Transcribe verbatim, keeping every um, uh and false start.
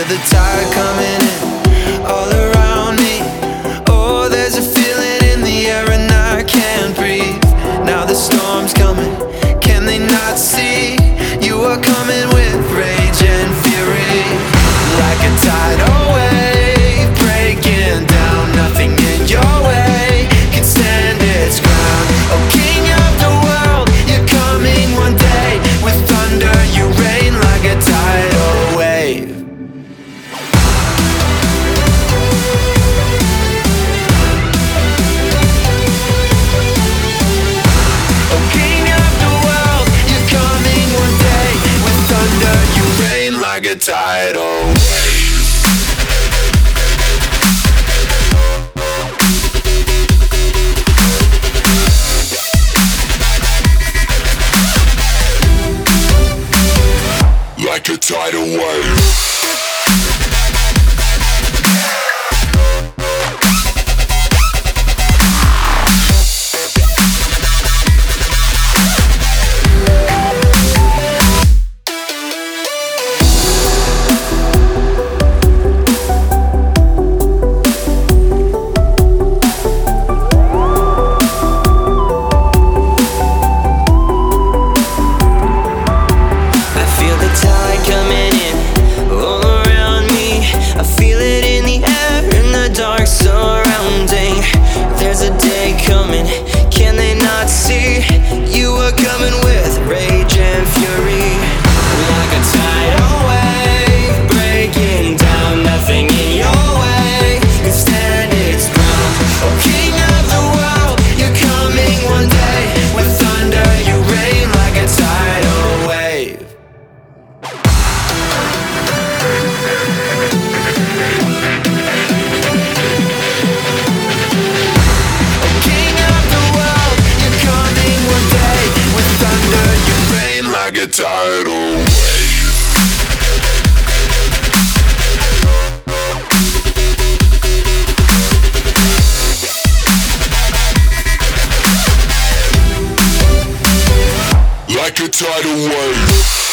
the tide coming in all around me. Oh, there's a feeling in the air and I can't breathe. Now the storm's coming, can they not see? You are coming with rage and fury, like a tidal wave breaking down. Nothing in your way can stand its ground. Oh, king of the world, you're coming one day. With thunder you reign like a tidal wave. Oh, king of the world, you're coming one day. With thunder you reign like a tidal wave. Like a tidal wave. Like a tidal wave. Like a tidal wave.